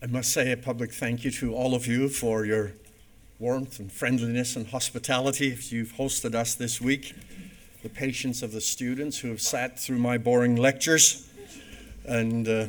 I must say a public thank you to all of you for your warmth and friendliness and hospitality if you've hosted us this week. The patience of the students who have sat through my boring lectures, and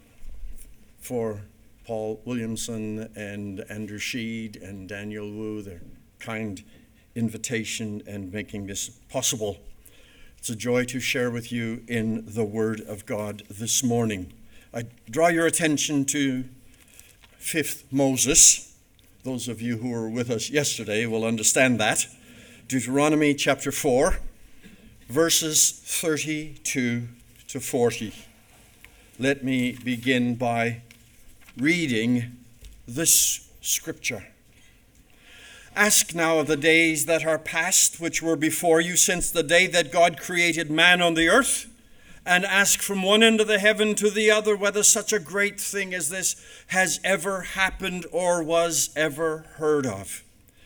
for Paul Williamson and Andrew Sheed and Daniel Wu, their kind invitation and making this possible. It's a joy to share with you in the Word of God this morning. I draw your attention to 5th Moses. Those of you who were with us yesterday will understand that. Deuteronomy chapter 4, verses 32 to 40. Let me begin by reading this scripture. Ask now of the days that are past, which were before you, since the day that God created man on the earth, and ask from one end of the heaven to the other whether such a great thing as this has ever happened or was ever heard of.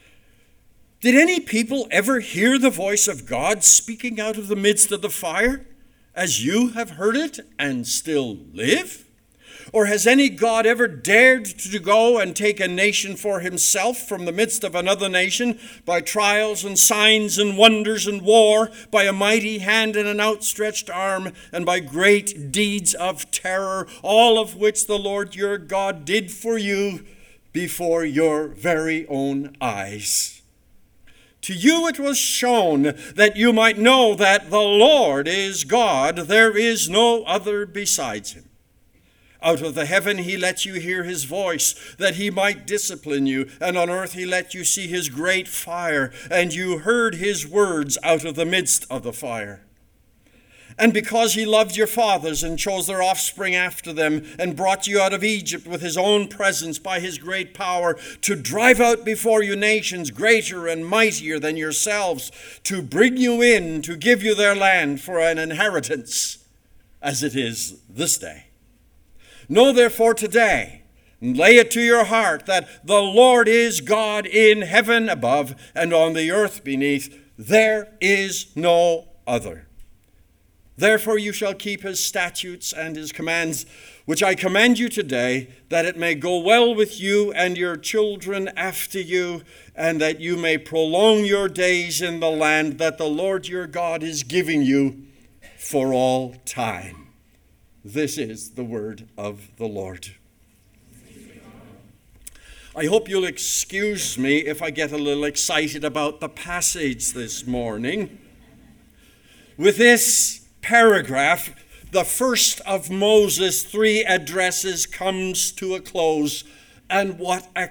Did any people ever hear the voice of God speaking out of the midst of the fire, as you have heard it and still live? Or has any God ever dared to go and take a nation for himself from the midst of another nation by trials and signs and wonders and war, by a mighty hand and an outstretched arm, and by great deeds of terror, all of which the Lord your God did for you before your very own eyes? To you it was shown that you might know that the Lord is God. There is no other besides him. Out of the heaven he let you hear his voice, that he might discipline you. And on earth he let you see his great fire, and you heard his words out of the midst of the fire. And because he loved your fathers and chose their offspring after them, and brought you out of Egypt with his own presence by his great power, to drive out before you nations greater and mightier than yourselves, to bring you in, to give you their land for an inheritance, as it is this day. Know therefore today, and lay it to your heart, that the Lord is God in heaven above and on the earth beneath. There is no other. Therefore you shall keep his statutes and his commands, which I command you today, that it may go well with you and your children after you, and that you may prolong your days in the land that the Lord your God is giving you for all time. This is the word of the Lord. I hope you'll excuse me if I get a little excited about the passage this morning. With this paragraph, the first of Moses' 3 addresses comes to a close, and what a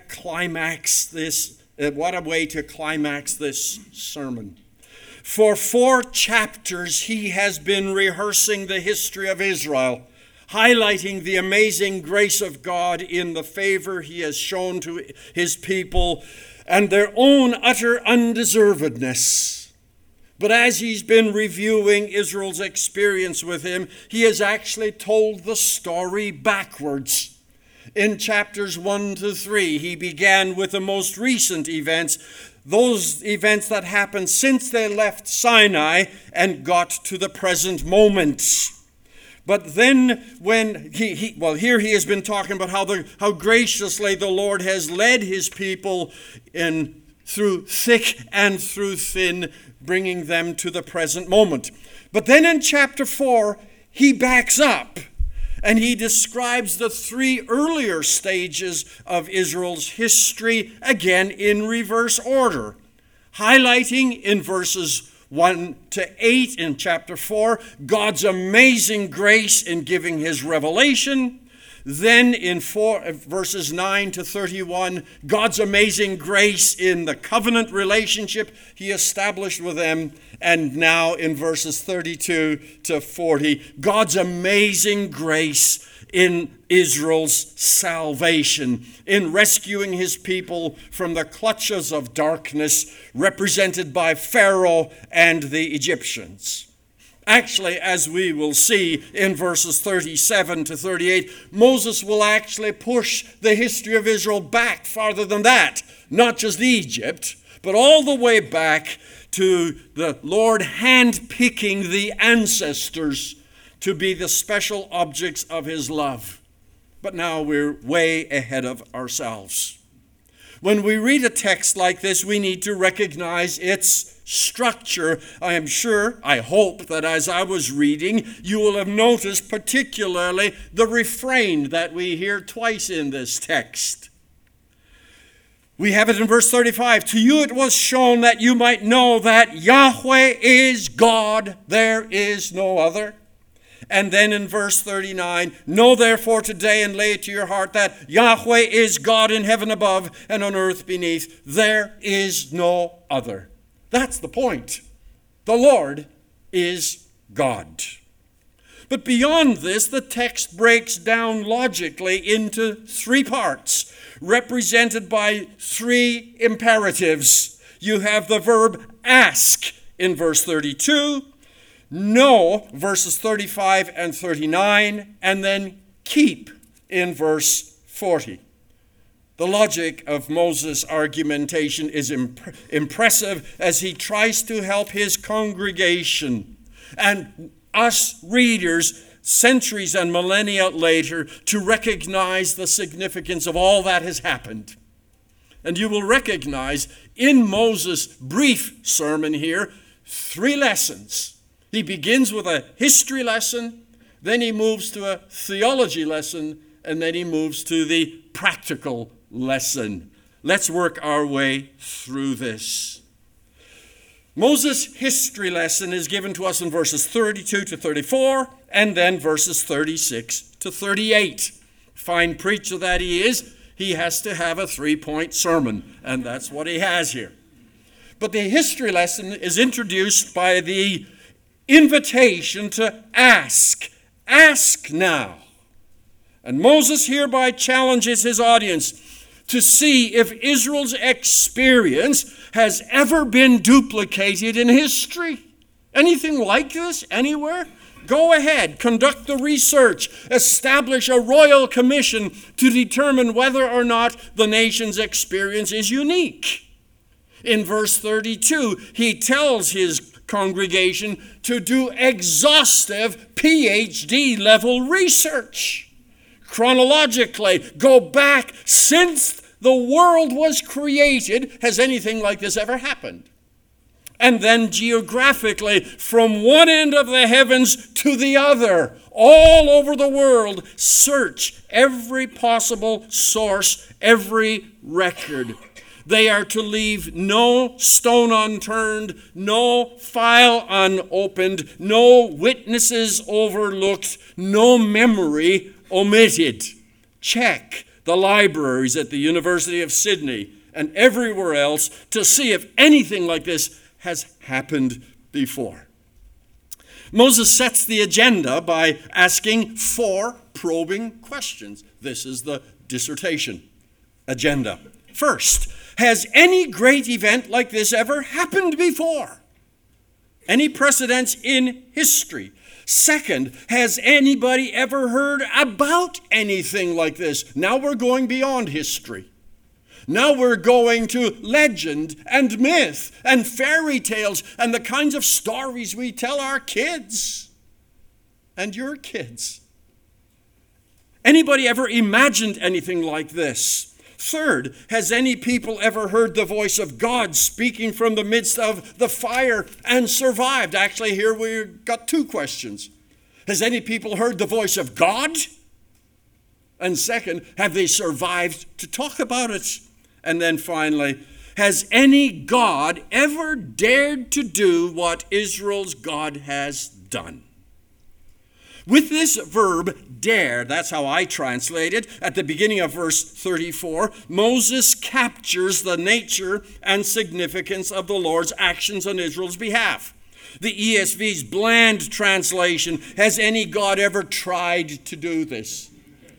way to climax this sermon. For 4 chapters, he has been rehearsing the history of Israel, highlighting the amazing grace of God in the favor he has shown to his people and their own utter undeservedness. But as he's been reviewing Israel's experience with him, he has actually told the story backwards. In chapters 1 to 3, he began with the most recent events, those events that happened since they left Sinai and got to the present moment. But then when here he has been talking about how graciously the Lord has led his people through thick and through thin, bringing them to the present moment. But then in chapter 4, he backs up. And he describes the 3 earlier stages of Israel's history, again in reverse order, highlighting in verses 1 to 8 in chapter 4, God's amazing grace in giving his revelation. Then in verses 9 to 31, God's amazing grace in the covenant relationship he established with them. And now in verses 32 to 40, God's amazing grace in Israel's salvation, in rescuing his people from the clutches of darkness represented by Pharaoh and the Egyptians. Actually, as we will see in verses 37 to 38, Moses will actually push the history of Israel back farther than that. Not just Egypt, but all the way back to the Lord hand-picking the ancestors to be the special objects of his love. but now we're way ahead of ourselves. When we read a text like this, we need to recognize its structure. I hope that as I was reading, you will have noticed particularly the refrain that we hear twice in this text. We have it in verse 35. To you it was shown that you might know that Yahweh is God, there is no other. And then in verse 39, know therefore today and lay it to your heart that Yahweh is God in heaven above and on earth beneath. There is no other. That's the point. The Lord is God. But beyond this, the text breaks down logically into three parts, represented by three imperatives. You have the verb ask in verse 32, know, verses 35 and 39, and then keep in verse 40. The logic of Moses' argumentation is impressive as he tries to help his congregation and us readers centuries and millennia later to recognize the significance of all that has happened. And you will recognize in Moses' brief sermon here three lessons. He begins with a history lesson, then he moves to a theology lesson, and then he moves to the practical lesson. Let's work our way through this. Moses' history lesson is given to us in verses 32 to 34, and then verses 36 to 38. Fine preacher that he is, he has to have a 3-point sermon, and that's what he has here. But the history lesson is introduced by the invitation to ask. Ask now. And Moses hereby challenges his audience to see if Israel's experience has ever been duplicated in history. Anything like this anywhere? Go ahead, conduct the research, establish a royal commission to determine whether or not the nation's experience is unique. In verse 32, he tells his congregation to do exhaustive PhD level research. Chronologically, go back since the world was created. Has anything like this ever happened? And then geographically, from one end of the heavens to the other, all over the world, search every possible source, every record. They are to leave no stone unturned, no file unopened, no witnesses overlooked, no memory omitted. Check the libraries at the University of Sydney and everywhere else to see if anything like this has happened before. Moses sets the agenda by asking 4 probing questions. This is the dissertation agenda. First, has any great event like this ever happened before? Any precedents in history? Second, has anybody ever heard about anything like this? Now we're going beyond history. Now we're going to legend and myth and fairy tales and the kinds of stories we tell our kids and your kids. Anybody ever imagined anything like this? Third, has any people ever heard the voice of God speaking from the midst of the fire and survived? Actually, here we've got 2 questions. Has any people heard the voice of God? And second, have they survived to talk about it? And then finally, has any God ever dared to do what Israel's God has done? With this verb, dare, that's how I translate it, at the beginning of verse 34, Moses captures the nature and significance of the Lord's actions on Israel's behalf. The ESV's bland translation, has any God ever tried to do this?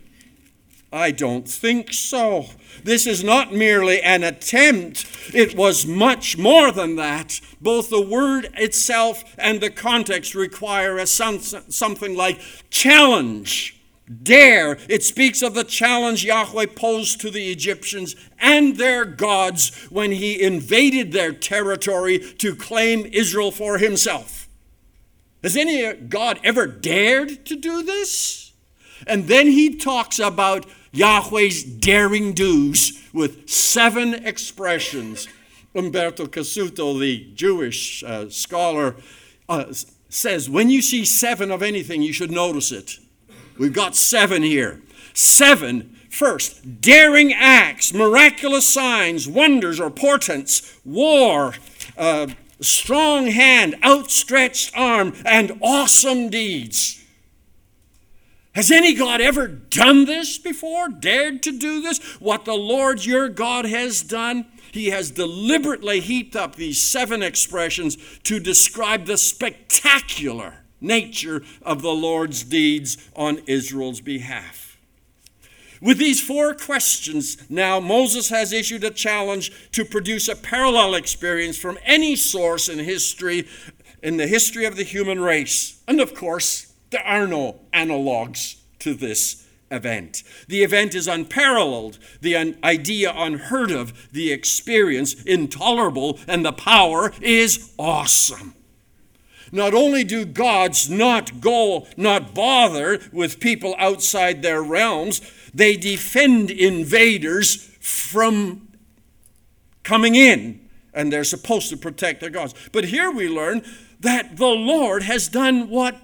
I don't think so. This is not merely an attempt. It was much more than that. Both the word itself and the context require something like challenge, dare. It speaks of the challenge Yahweh posed to the Egyptians and their gods when he invaded their territory to claim Israel for himself. Has any God ever dared to do this? And then he talks about Yahweh's daring do's with 7 expressions. Umberto Cassuto, the Jewish scholar, says, when you see 7 of anything, you should notice it. We've got 7 here. 7, first, daring acts, miraculous signs, wonders or portents, war, strong hand, outstretched arm, and awesome deeds. Has any God ever done this before? Dared to do this? What the Lord your God has done? He has deliberately heaped up these 7 expressions to describe the spectacular nature of the Lord's deeds on Israel's behalf. With these 4 questions, now Moses has issued a challenge to produce a parallel experience from any source in history, in the history of the human race. And of course, there are no analogs to this event. The event is unparalleled, the idea unheard of, the experience intolerable, and the power is awesome. Not only do gods not bother with people outside their realms, they defend invaders from coming in, and they're supposed to protect their gods. But here we learn that the Lord has done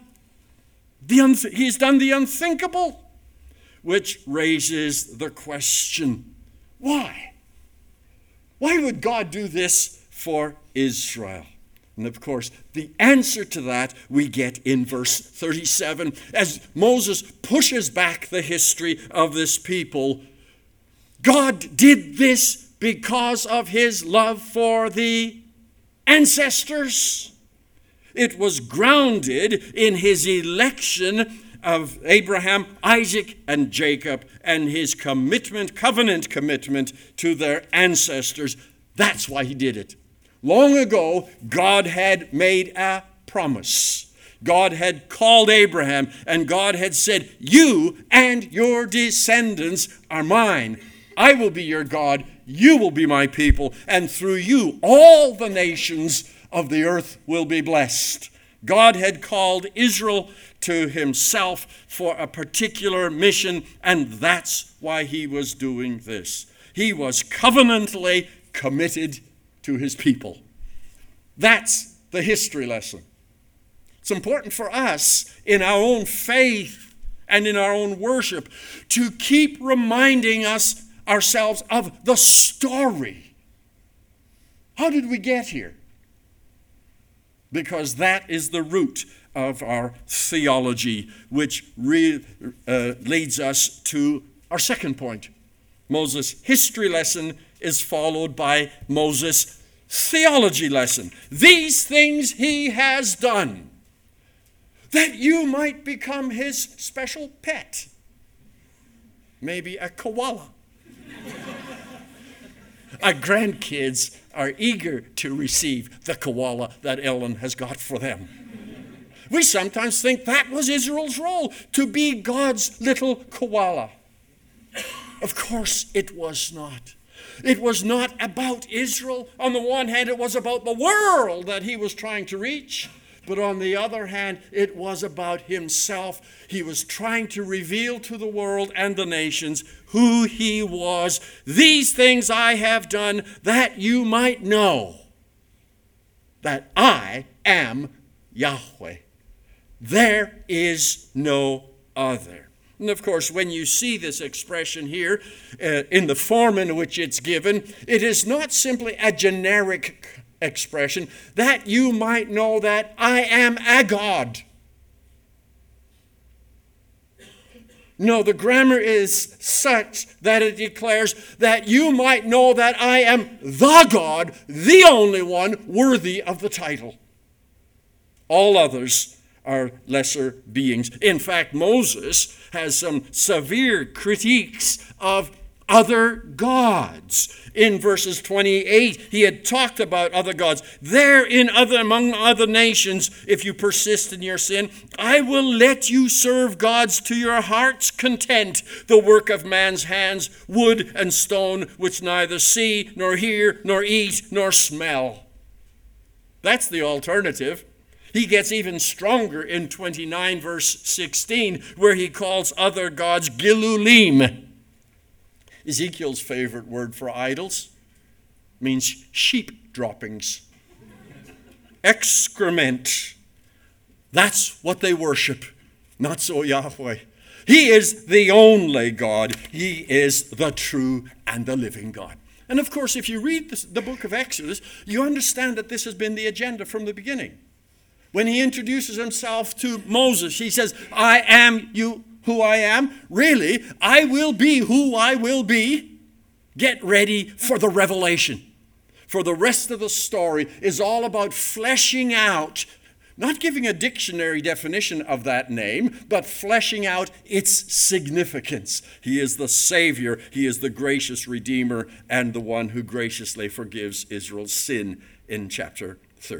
He's done the unthinkable, which raises the question, why? Why would God do this for Israel? And of course, the answer to that we get in verse 37 as Moses pushes back the history of this people. God did this because of his love for the ancestors. It was grounded in his election of Abraham, Isaac, and Jacob, and his covenant commitment to their ancestors. That's why he did it. Long ago, God had made a promise. God had called Abraham, and God had said, you and your descendants are mine. I will be your God. You will be my people. And through you, all the nations of the earth will be blessed. God had called Israel to himself for a particular mission, and that's why he was doing this. He was covenantally committed to his people. That's the history lesson. It's important for us in our own faith and in our own worship to keep reminding ourselves of the story. How did we get here? Because that is the root of our theology, which leads us to our second point. Moses' history lesson is followed by Moses' theology lesson. These things he has done, that you might become his special pet. Maybe a koala. Our grandkids are eager to receive the koala that Ellen has got for them. We sometimes think that was Israel's role, to be God's little koala. Of course, it was not. It was not about Israel. On the one hand, it was about the world that he was trying to reach. But on the other hand, it was about himself. He was trying to reveal to the world and the nations who he was. These things I have done that you might know that I am Yahweh. There is no other. And of course, when you see this expression here in the form in which it's given, it is not simply a generic expression, that you might know that I am a God. No, the grammar is such that it declares that you might know that I am the God, the only one worthy of the title. All others are lesser beings. In fact, Moses has some severe critiques of other gods. In verses 28, he had talked about other gods. Among other nations, if you persist in your sin, I will let you serve gods to your heart's content, the work of man's hands, wood and stone, which neither see, nor hear, nor eat, nor smell. That's the alternative. He gets even stronger in 29 verse 16, where he calls other gods Gilulim. Ezekiel's favorite word for idols means sheep droppings. Excrement. That's what they worship. Not so Yahweh. He is the only God. He is the true and the living God. And of course, if you read the book of Exodus, you understand that this has been the agenda from the beginning. When he introduces himself to Moses, he says, I am you who I am. Really, I will be who I will be. Get ready for the revelation. For the rest of the story is all about fleshing out, not giving a dictionary definition of that name, but fleshing out its significance. He is the Savior. He is the gracious Redeemer and the one who graciously forgives Israel's sin in chapter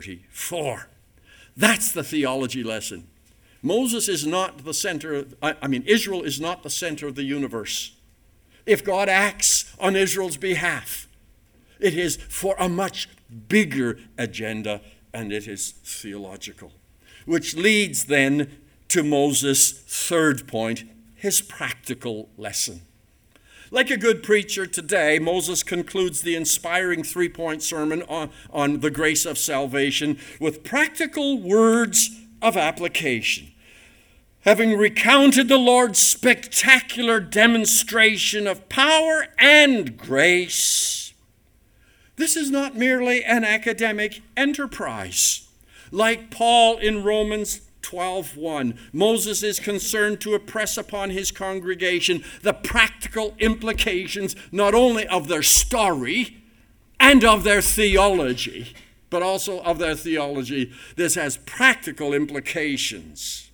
34. That's the theology lesson. Moses is not the center, Israel is not the center of the universe. If God acts on Israel's behalf, it is for a much bigger agenda, and it is theological. Which leads then to Moses' third point, his practical lesson. Like a good preacher today, Moses concludes the inspiring three-point sermon on the grace of salvation with practical words of application. Having recounted the Lord's spectacular demonstration of power and grace, this is not merely an academic enterprise. Like Paul in Romans 12:1, Moses is concerned to impress upon his congregation the practical implications not only of their story and of their theology, but also of their theology. This has practical implications.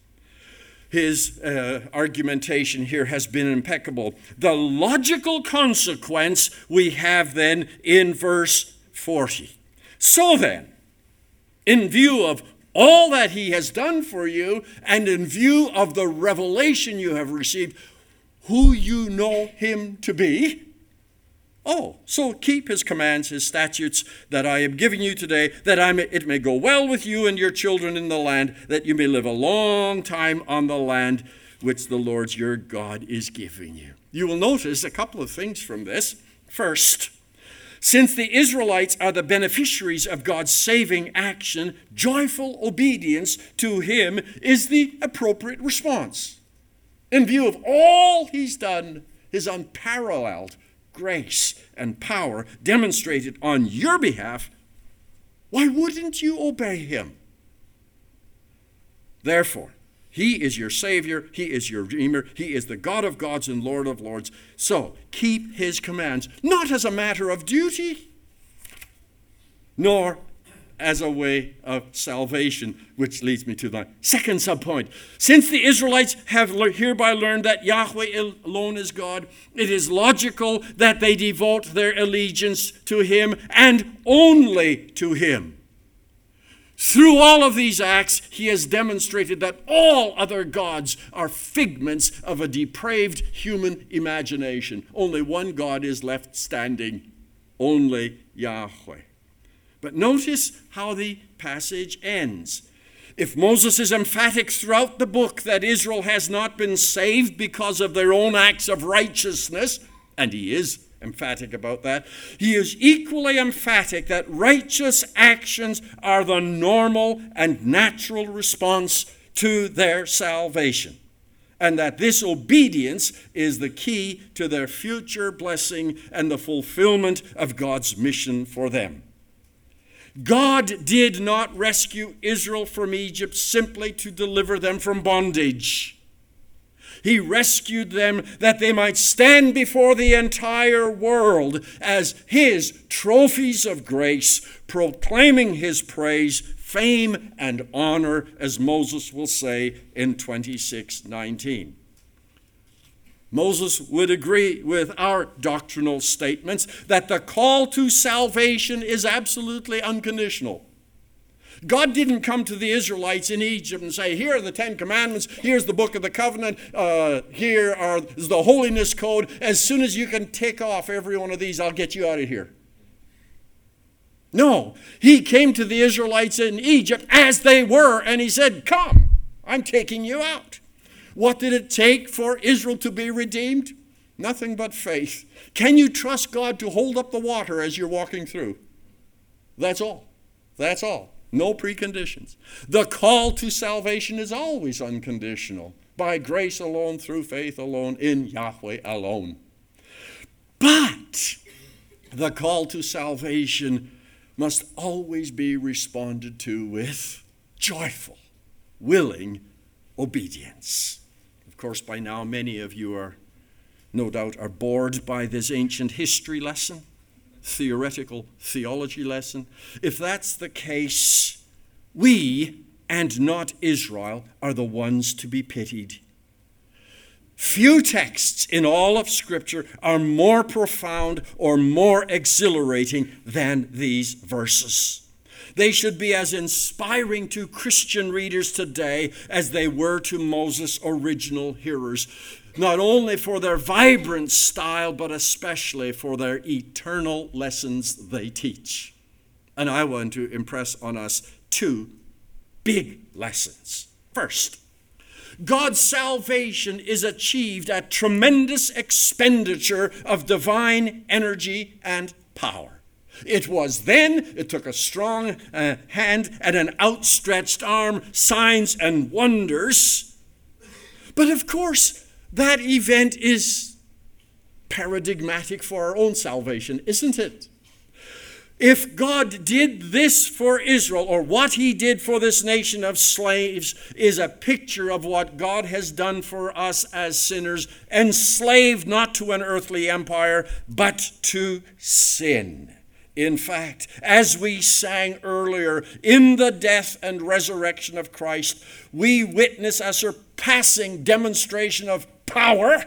His argumentation here has been impeccable. The logical consequence we have then in verse 40. So then, in view of all that he has done for you, and in view of the revelation you have received, who you know him to be, so keep his commands, his statutes that I am giving you today, that it may go well with you and your children in the land, that you may live a long time on the land which the Lord your God is giving you. You will notice a couple of things from this. First, since the Israelites are the beneficiaries of God's saving action, joyful obedience to him is the appropriate response. In view of all he's done, his unparalleled grace and power demonstrated on your behalf, why wouldn't you obey him? Therefore, he is your Savior, he is your Redeemer, he is the God of gods and Lord of lords. So keep his commands, not as a matter of duty, nor as a way of salvation, which leads me to the second subpoint. Since the Israelites have hereby learned that Yahweh alone is God, it is logical that they devote their allegiance to him and only to him. Through all of these acts, he has demonstrated that all other gods are figments of a depraved human imagination. Only one God is left standing, only Yahweh. But notice how the passage ends. If Moses is emphatic throughout the book that Israel has not been saved because of their own acts of righteousness, and he is emphatic about that, he is equally emphatic that righteous actions are the normal and natural response to their salvation, and that this obedience is the key to their future blessing and the fulfillment of God's mission for them. God did not rescue Israel from Egypt simply to deliver them from bondage. He rescued them that they might stand before the entire world as his trophies of grace, proclaiming his praise, fame, and honor, as Moses will say in 26:19. Moses would agree with our doctrinal statements that the call to salvation is absolutely unconditional. God didn't come to the Israelites in Egypt and say, here are the 10 Commandments, here's the Book of the Covenant, here is the Holiness Code. As soon as you can tick off every one of these, I'll get you out of here. No, he came to the Israelites in Egypt as they were, and he said, come, I'm taking you out. What did it take for Israel to be redeemed? Nothing but faith. Can you trust God to hold up the water as you're walking through? That's all. That's all. No preconditions. The call to salvation is always unconditional. By grace alone, through faith alone, in Yahweh alone. But the call to salvation must always be responded to with joyful, willing obedience. Of course, by now many of you are, no doubt, are bored by this ancient history lesson, theoretical theology lesson. If that's the case, we and not Israel are the ones to be pitied. Few texts in all of Scripture are more profound or more exhilarating than these verses. They should be as inspiring to Christian readers today as they were to Moses' original hearers, not only for their vibrant style, but especially for their eternal lessons they teach. And I want to impress on us two big lessons. First, God's salvation is achieved at tremendous expenditure of divine energy and power. It was then, it took a strong hand and an outstretched arm, signs and wonders. But of course, that event is paradigmatic for our own salvation, isn't it? If God did this for Israel, or what he did for this nation of slaves, is a picture of what God has done for us as sinners, enslaved not to an earthly empire, but to sin. In fact, as we sang earlier, in the death and resurrection of Christ, we witness a surpassing demonstration of power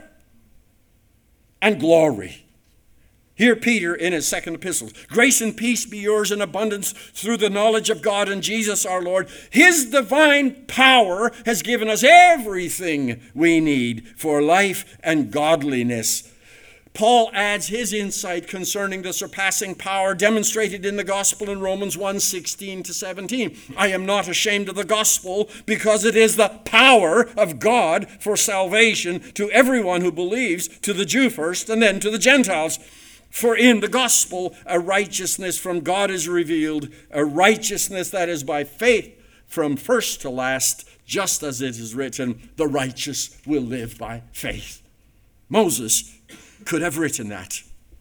and glory. Here Peter in his second epistle, grace and peace be yours in abundance through the knowledge of God and Jesus our Lord. His divine power has given us everything we need for life and godliness. Paul adds his insight concerning the surpassing power demonstrated in the gospel in Romans 1:16-17. I am not ashamed of the gospel, because it is the power of God for salvation to everyone who believes, to the Jew first and then to the Gentiles. For in the gospel a righteousness from God is revealed, a righteousness that is by faith from first to last, just as it is written, the righteous will live by faith. Moses could have written that.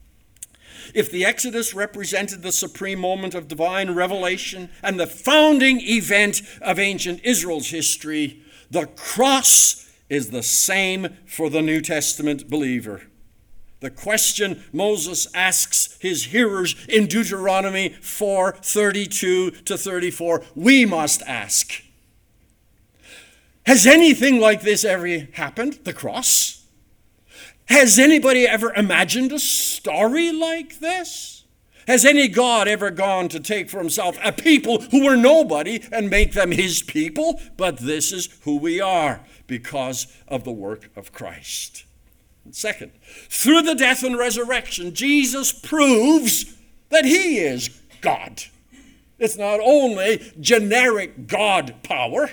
If the Exodus represented the supreme moment of divine revelation and the founding event of ancient Israel's history, the cross is the same for the New Testament believer. The question Moses asks his hearers in Deuteronomy 4:32-34, we must ask. Has anything like this ever happened? The cross? Has anybody ever imagined a story like this? Has any God ever gone to take for himself a people who were nobody and make them his people? But this is who we are because of the work of Christ. And second, through the death and resurrection, Jesus proves that he is God. It's not only generic God power.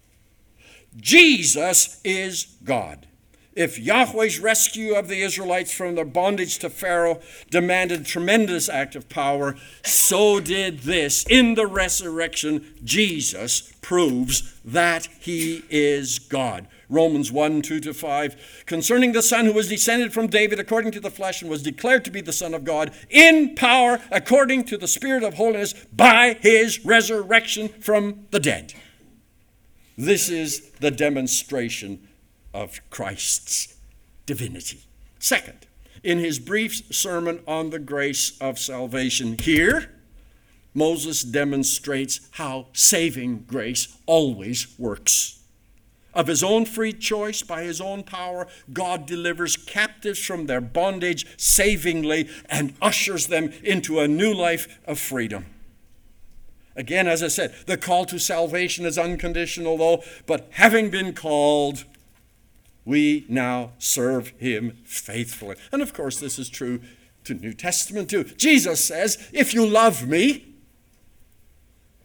Jesus is God. If Yahweh's rescue of the Israelites from their bondage to Pharaoh demanded a tremendous act of power, so did this. In the resurrection, Jesus proves that he is God. Romans 1:2-5, concerning the Son who was descended from David according to the flesh and was declared to be the Son of God in power according to the Spirit of holiness by his resurrection from the dead. This is the demonstration of Christ's divinity. Second, in his brief sermon on the grace of salvation here, Moses demonstrates how saving grace always works. Of his own free choice, by his own power, God delivers captives from their bondage savingly and ushers them into a new life of freedom. Again, as I said, the call to salvation is unconditional, though, but having been called, we now serve him faithfully. And of course, this is true to New Testament too. Jesus says, if you love me,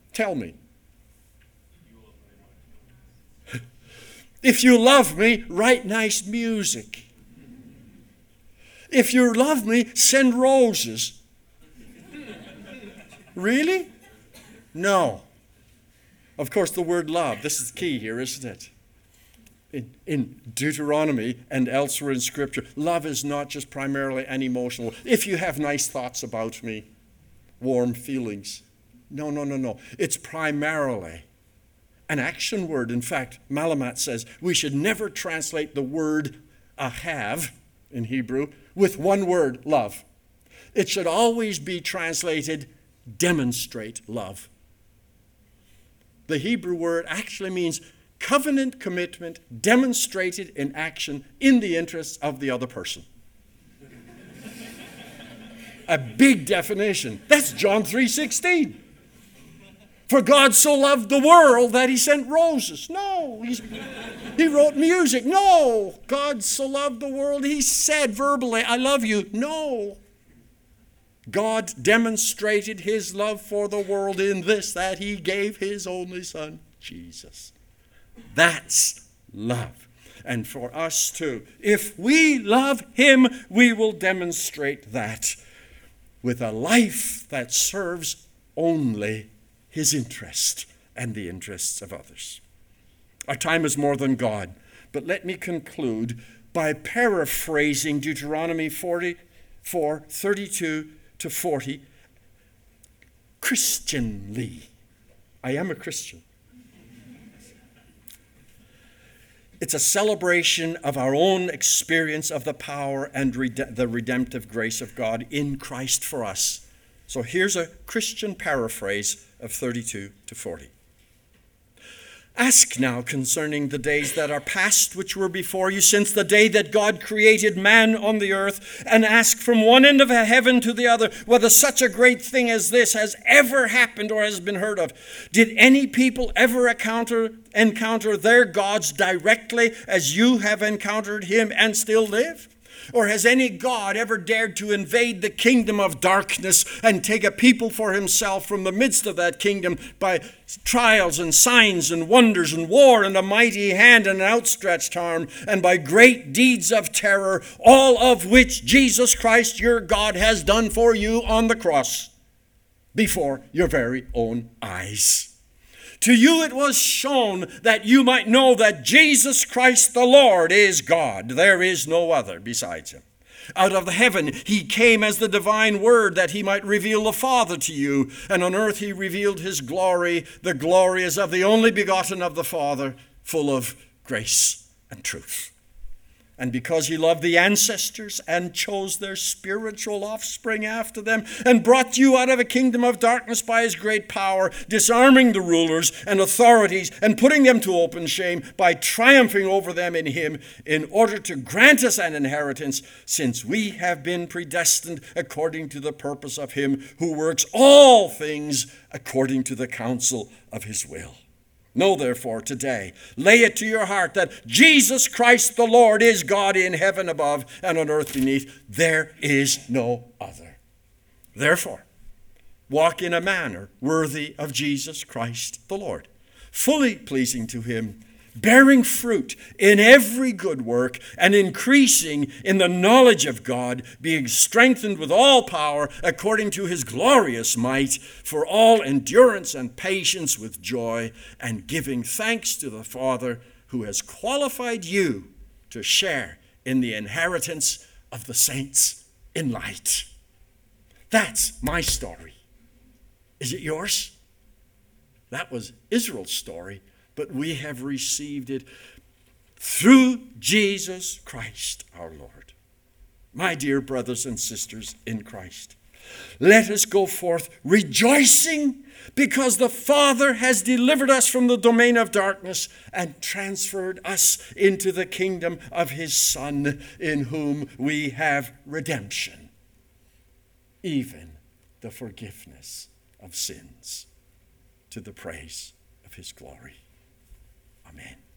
Tell me. If you love me, write nice music. If you love me, send roses. Really? No. Of course, the word love, this is key here, isn't it? In Deuteronomy and elsewhere in Scripture, love is not just primarily an emotional. If you have nice thoughts about me, warm feelings. No. It's primarily an action word. In fact, Malamat says we should never translate the word ahav in Hebrew with one word, love. It should always be translated demonstrate love. The Hebrew word actually means covenant commitment demonstrated in action in the interests of the other person. A big definition. That's John 3:16. For God so loved the world that he sent roses. No. He wrote music. No. God so loved the world, he said verbally, I love you. No. God demonstrated his love for the world in this, that he gave his only son, Jesus. That's love. And for us too, if we love him, we will demonstrate that with a life that serves only his interest and the interests of others. Our time is more than gone, but let me conclude by paraphrasing Deuteronomy 44:32 to 40, Christianly. I am a Christian. It's a celebration of our own experience of the power and the redemptive grace of God in Christ for us. So here's a Christian paraphrase of 32 to 40. Ask now concerning the days that are past, which were before you, since the day that God created man on the earth, and ask from one end of heaven to the other, whether such a great thing as this has ever happened or has been heard of. Did any people ever encounter their gods directly as you have encountered him and still live? Or has any God ever dared to invade the kingdom of darkness and take a people for himself from the midst of that kingdom by trials and signs and wonders and war and a mighty hand and an outstretched arm and by great deeds of terror, all of which Jesus Christ your God has done for you on the cross before your very own eyes? To you it was shown that you might know that Jesus Christ the Lord is God. There is no other besides him. Out of heaven he came as the divine word that he might reveal the Father to you. And on earth he revealed his glory. The glory is of the only begotten of the Father, full of grace and truth. And because he loved the ancestors and chose their spiritual offspring after them and brought you out of a kingdom of darkness by his great power, disarming the rulers and authorities and putting them to open shame by triumphing over them in him, in order to grant us an inheritance, since we have been predestined according to the purpose of him who works all things according to the counsel of his will. Know therefore today, lay it to your heart that Jesus Christ the Lord is God in heaven above and on earth beneath. There is no other. Therefore, walk in a manner worthy of Jesus Christ the Lord, fully pleasing to him, bearing fruit in every good work and increasing in the knowledge of God, being strengthened with all power according to his glorious might, for all endurance and patience with joy, and giving thanks to the Father who has qualified you to share in the inheritance of the saints in light. That's my story. Is it yours? That was Israel's story. But we have received it through Jesus Christ our Lord. My dear brothers and sisters in Christ, let us go forth rejoicing because the Father has delivered us from the domain of darkness and transferred us into the kingdom of his Son, in whom we have redemption, even the forgiveness of sins, to the praise of his glory. Amen.